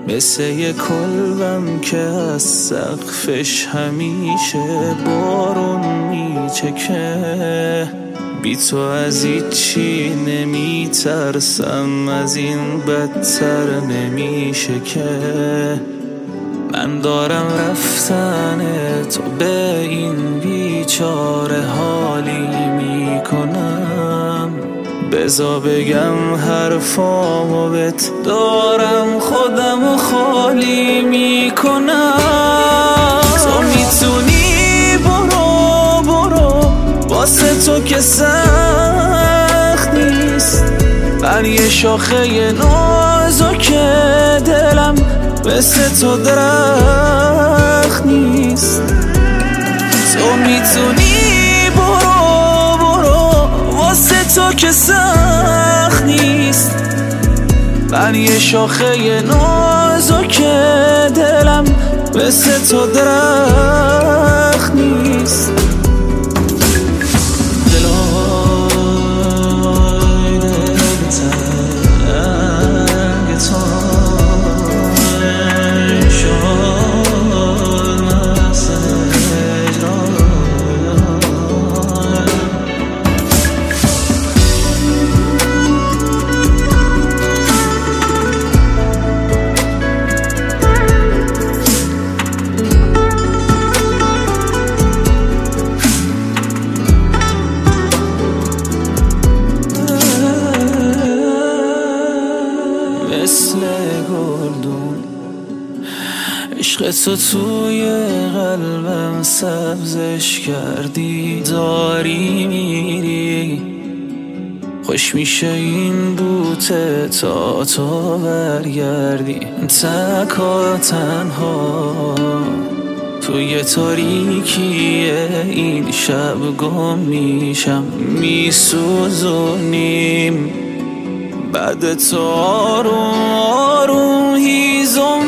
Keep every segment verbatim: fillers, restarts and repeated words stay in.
مثل یه کلبم که از سقفش همیشه بارون میچکه. بی تو از هیچی نمیترسم، از این بدتر نمیشه که. من دارم رفتن تو به این بیچاره حالی میکنم. بذار بگم حرفامو بهت، دارم خودمو خالی میکنم. تو میتونی برو برو، واسه تو که سخت نیست. من یه شاخه نازک دلم مثل تو درخت نیست. تو میتونی برو برو، واسه تو که سخت نیست. من یه شاخه نازک دلم مثل تو درخت نیست. مثل گلدون عشق تو توی قلبم سبزش کردی. داری میری، خوش میشه این بوته تا تو برگردی. تکا تنها توی تاریکی این شب گم میشم. میسوزونیم بعد تو آروم آروم هیزم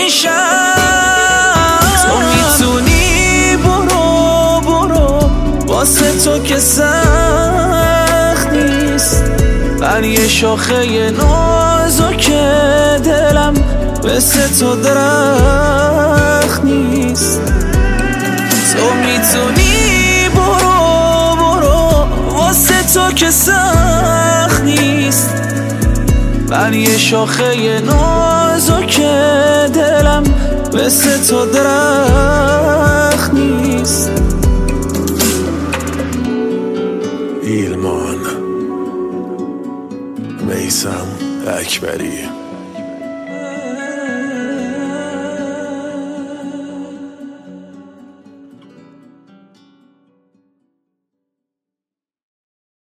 میشم. تو میتونی برو برو، واسه تو که سخت نیست. من یه شاخه نازک دلم مثل تو درخت نیست. تو میتونی برو برو، واسه تو که سخت نیست. من یه شاخه نازک دلم مثل تو درخت نیست. ایلمان میثم اکبری.